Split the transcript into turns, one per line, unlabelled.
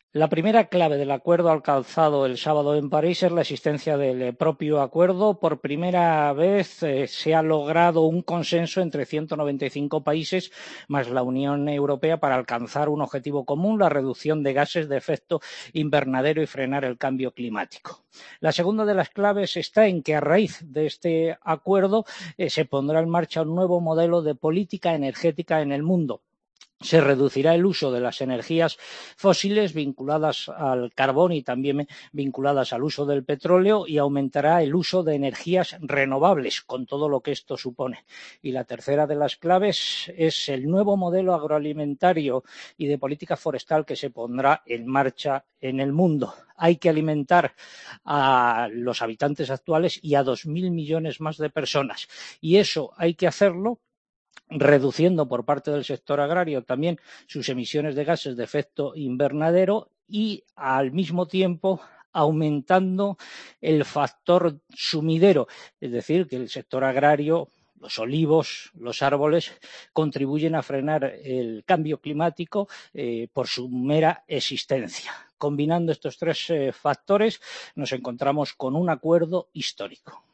La primera clave del acuerdo alcanzado el sábado en París es la existencia del propio acuerdo. Por primera vez se ha logrado un consenso entre 195 países más la Unión Europea para alcanzar un objetivo común, la reducción de gases de efecto invernadero y frenar el cambio climático. La segunda de las claves está en que a raíz de este acuerdo se pondrá en marcha un nuevo modelo de política energética en el mundo. Se reducirá el uso de las energías fósiles vinculadas al carbón y también vinculadas al uso del petróleo y aumentará el uso de energías renovables, con todo lo que esto supone. Y la tercera de las claves es el nuevo modelo agroalimentario y de política forestal que se pondrá en marcha en el mundo. Hay que alimentar a los habitantes actuales y a 2.000 millones más de personas. Y eso hay que hacerlo reduciendo por parte del sector agrario también sus emisiones de gases de efecto invernadero y, al mismo tiempo, aumentando el factor sumidero, es decir, que el sector agrario, los olivos, los árboles, contribuyen a frenar el cambio climático por su mera existencia. Combinando estos tres factores, nos encontramos con un acuerdo histórico.